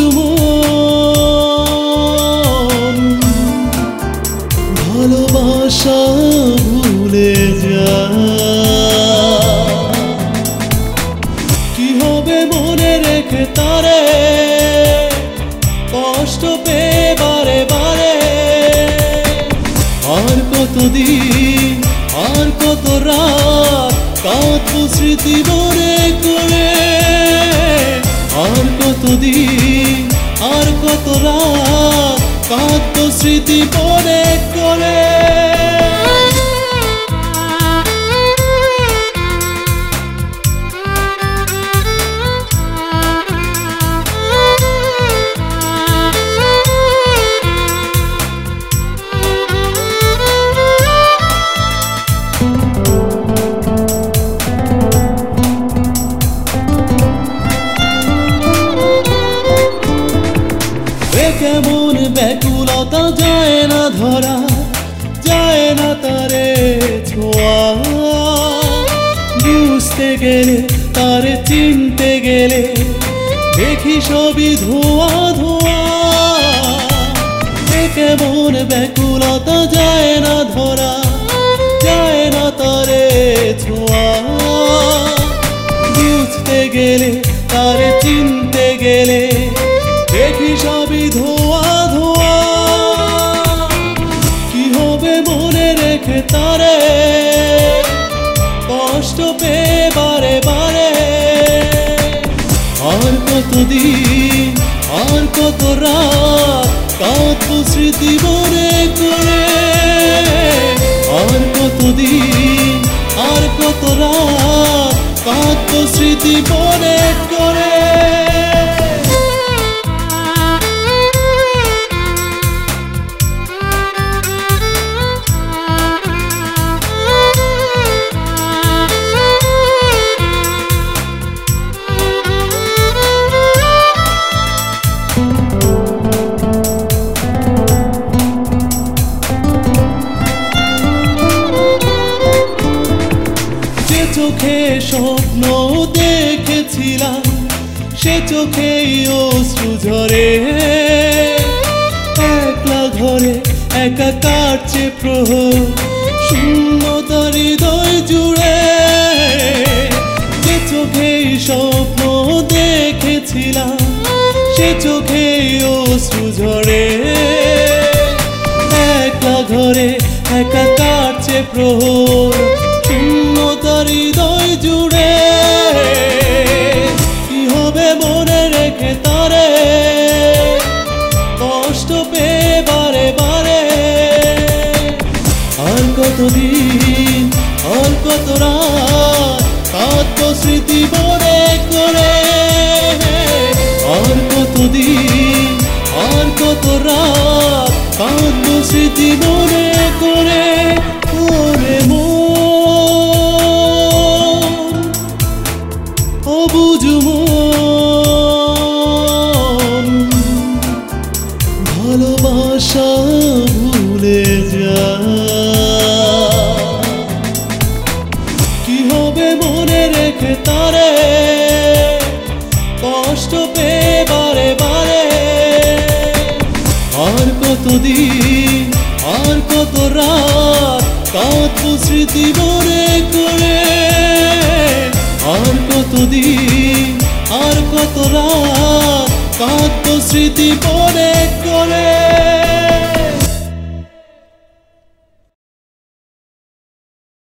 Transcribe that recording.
মন ভালোবাসা ভুলে যা কি হবে মনে রেখে তারে কষ্ট পেয়ে বারে বারে আর কতদিন আর কত রাত কাঁদবো স্মৃতি মনে করে আর কতদিন আর কত রাত কাঁদবো স্মৃতি মনে করে কেমন ব্যাকুলতা যায় না ধরা যায় না তারে ছোঁয়া বুঝতে গেলে তারে চিনতে গেলে দেখি সবই ধোঁয়া ধোঁয়া কেমন ব্যাকুলতা যায় না ধরা যায় না তারে ছোঁয়া বুঝতে গেলে তারে চিনতে গেলে দেখি সবই ধোঁয়া ধোঁয়া কি হবে মনে রেখে তারে কষ্ট পেয়ে বারে বারে আর কতদিন আর কত রাত কাঁদবো স্মৃতি মনে করে আর কতদিন আর কত রাত কাঁদবো স্মৃতি মনে করে চোখে স্বপ্ন দেখেছিলাম সে চোখেই অশ্রু ঝরে একলা ঘরে একা কাটছে প্রহর শূন্যতার হৃদয় জুড়ে যে চোখেই স্বপ্ন দেখেছিলাম সে চোখেই অশ্রু ঝরে একলা ঘরে একা কাটছে প্রহর শূন্যতার হৃদয় জুড়ে কি হবে মনে রেখে তারে কষ্ট পেয়ে বারে বারে আর কতদিন আর কত রাত কাঁদবো স্মৃতি মনে করে আর কতদিন আর কত রাত কাঁদবো স্মৃতি মনে করে ওরে অবুঝ মন ভালোবাসা ভুলে যা কি হবে মনে রেখে তারে কষ্ট পেয়ে বারে বারে আর কতদিন আর কত রাত কাঁদবো স্মৃতি মনে করে আর কতদিন আর কত রাত কাঁদবো স্মৃতি মনে করে।